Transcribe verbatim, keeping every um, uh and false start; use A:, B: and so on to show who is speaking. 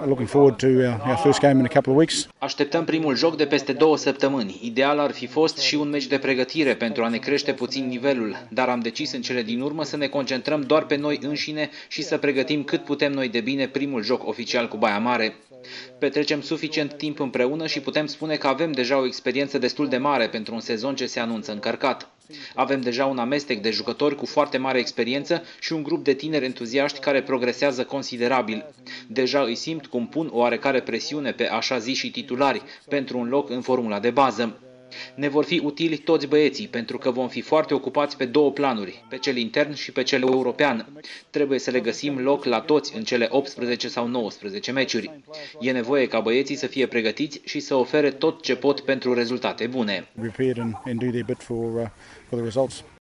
A: looking forward to our, our first game in a couple of weeks.
B: Așteptăm primul joc de peste două săptămâni. Ideal ar fi fost și un meci de pregătire pentru a ne crește puțin nivelul, dar am decis în cele din urmă să ne concentrăm doar pe noi înșine și să pregătim cât putem noi de bine primul joc oficial cu Baia Mare. Petrecem suficient timp împreună și putem spune că avem deja o experiență destul de mare pentru un sezon ce se anunță încărcat. Avem deja un amestec de jucători cu foarte mare experiență și un grup de tineri entuziaști care progresează considerabil. Deja îi simt cum pun o oarecare presiune pe așa zi și titulari pentru un loc în formula de bază. Ne vor fi utili toți băieții, pentru că vom fi foarte ocupați pe două planuri, pe cel intern și pe cel european. Trebuie să le găsim loc la toți în cele optsprezece sau nouăsprezece meciuri. E nevoie ca băieții să fie pregătiți și să ofere tot ce pot pentru rezultate bune.